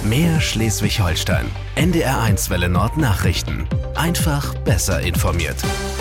Mehr Schleswig-Holstein. NDR1 Welle Nord Nachrichten. Einfach besser informiert.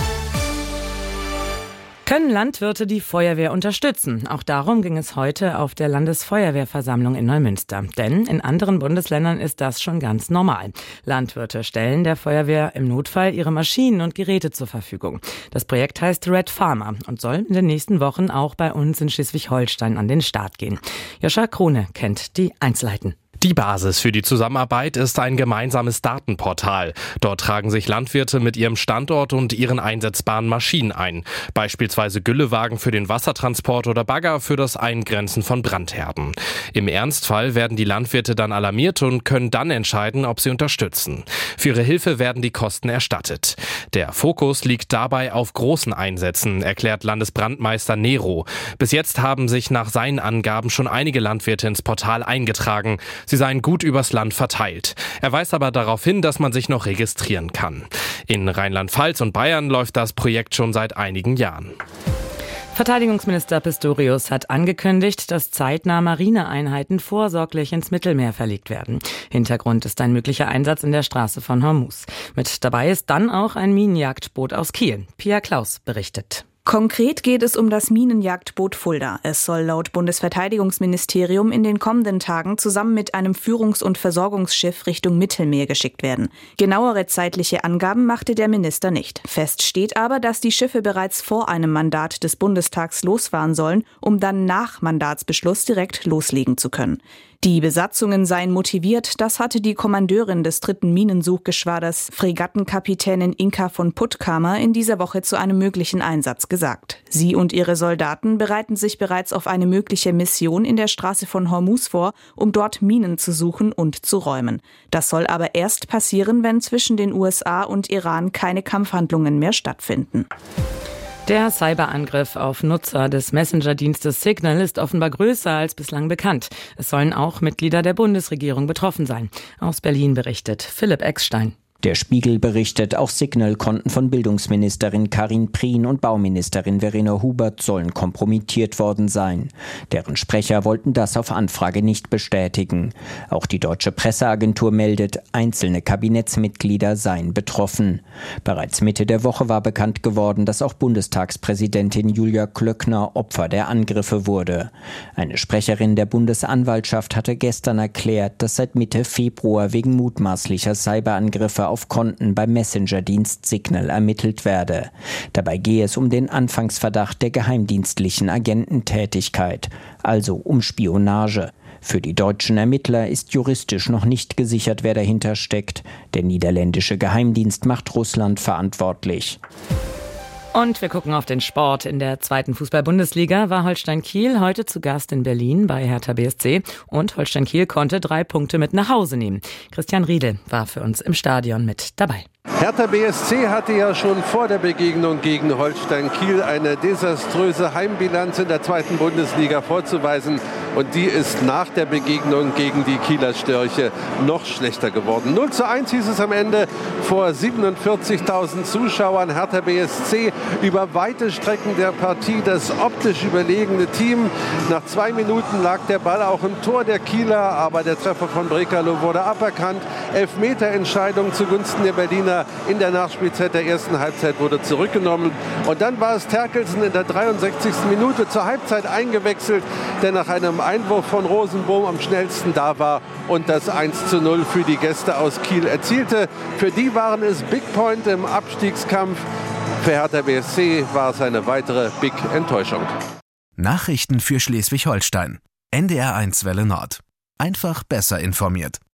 Können Landwirte die Feuerwehr unterstützen? Auch darum ging es heute auf der Landesfeuerwehrversammlung in Neumünster. Denn in anderen Bundesländern ist das schon ganz normal. Landwirte stellen der Feuerwehr im Notfall ihre Maschinen und Geräte zur Verfügung. Das Projekt heißt Red Farmer und soll in den nächsten Wochen auch bei uns in Schleswig-Holstein an den Start gehen. Joscha Krone kennt die Einzelheiten. Die Basis für die Zusammenarbeit ist ein gemeinsames Datenportal. Dort tragen sich Landwirte mit ihrem Standort und ihren einsetzbaren Maschinen ein. Beispielsweise Güllewagen für den Wassertransport oder Bagger für das Eingrenzen von Brandherden. Im Ernstfall werden die Landwirte dann alarmiert und können dann entscheiden, ob sie unterstützen. Für ihre Hilfe werden die Kosten erstattet. Der Fokus liegt dabei auf großen Einsätzen, erklärt Landesbrandmeister Nero. Bis jetzt haben sich nach seinen Angaben schon einige Landwirte ins Portal eingetragen. Sie seien gut übers Land verteilt. Er weist aber darauf hin, dass man sich noch registrieren kann. In Rheinland-Pfalz und Bayern läuft das Projekt schon seit einigen Jahren. Verteidigungsminister Pistorius hat angekündigt, dass zeitnah Marineeinheiten vorsorglich ins Mittelmeer verlegt werden. Hintergrund ist ein möglicher Einsatz in der Straße von Hormuz. Mit dabei ist dann auch ein Minenjagdboot aus Kiel. Pia Klaus berichtet. Konkret geht es um das Minenjagdboot Fulda. Es soll laut Bundesverteidigungsministerium in den kommenden Tagen zusammen mit einem Führungs- und Versorgungsschiff Richtung Mittelmeer geschickt werden. Genauere zeitliche Angaben machte der Minister nicht. Fest steht aber, dass die Schiffe bereits vor einem Mandat des Bundestags losfahren sollen, um dann nach Mandatsbeschluss direkt loslegen zu können. Die Besatzungen seien motiviert, das hatte die Kommandeurin des 3. Minensuchgeschwaders, Fregattenkapitänin Inka von Puttkamer, in dieser Woche zu einem möglichen Einsatz gesagt. Sie und ihre Soldaten bereiten sich bereits auf eine mögliche Mission in der Straße von Hormuz vor, um dort Minen zu suchen und zu räumen. Das soll aber erst passieren, wenn zwischen den USA und Iran keine Kampfhandlungen mehr stattfinden. Der Cyberangriff auf Nutzer des Messenger-Dienstes Signal ist offenbar größer als bislang bekannt. Es sollen auch Mitglieder der Bundesregierung betroffen sein. Aus Berlin berichtet Philipp Eckstein. Der Spiegel berichtet, auch Signal-Konten von Bildungsministerin Karin Prien und Bauministerin Verena Hubert sollen kompromittiert worden sein. Deren Sprecher wollten das auf Anfrage nicht bestätigen. Auch die Deutsche Presseagentur meldet, einzelne Kabinettsmitglieder seien betroffen. Bereits Mitte der Woche war bekannt geworden, dass auch Bundestagspräsidentin Julia Klöckner Opfer der Angriffe wurde. Eine Sprecherin der Bundesanwaltschaft hatte gestern erklärt, dass seit Mitte Februar wegen mutmaßlicher Cyberangriffe auf Konten beim Messenger-Dienst Signal ermittelt werde. Dabei gehe es um den Anfangsverdacht der geheimdienstlichen Agententätigkeit, also um Spionage. Für die deutschen Ermittler ist juristisch noch nicht gesichert, wer dahinter steckt. Der niederländische Geheimdienst macht Russland verantwortlich. Und wir gucken auf den Sport. In der 2. Fußball-Bundesliga war Holstein Kiel heute zu Gast in Berlin bei Hertha BSC. Und Holstein Kiel konnte 3 Punkte mit nach Hause nehmen. Christian Riedel war für uns im Stadion mit dabei. Hertha BSC hatte ja schon vor der Begegnung gegen Holstein Kiel eine desaströse Heimbilanz in der 2. Bundesliga vorzuweisen. Und die ist nach der Begegnung gegen die Kieler Störche noch schlechter geworden. 0:1 hieß es am Ende vor 47.000 Zuschauern. Hertha BSC über weite Strecken der Partie das optisch überlegene Team. Nach 2 Minuten lag der Ball auch im Tor der Kieler, aber der Treffer von Brekalo wurde aberkannt. Elfmeterentscheidung zugunsten der Berliner in der Nachspielzeit der ersten Halbzeit wurde zurückgenommen. Und dann war es Terkelsen in der 63. Minute zur Halbzeit eingewechselt, der nach einem Einwurf von Rosenbohm am schnellsten da war und das 1:0 für die Gäste aus Kiel erzielte. Für die waren es Big Point im Abstiegskampf. Für Hertha BSC war es eine weitere Big Enttäuschung. Nachrichten für Schleswig-Holstein. NDR1 Welle Nord. Einfach besser informiert.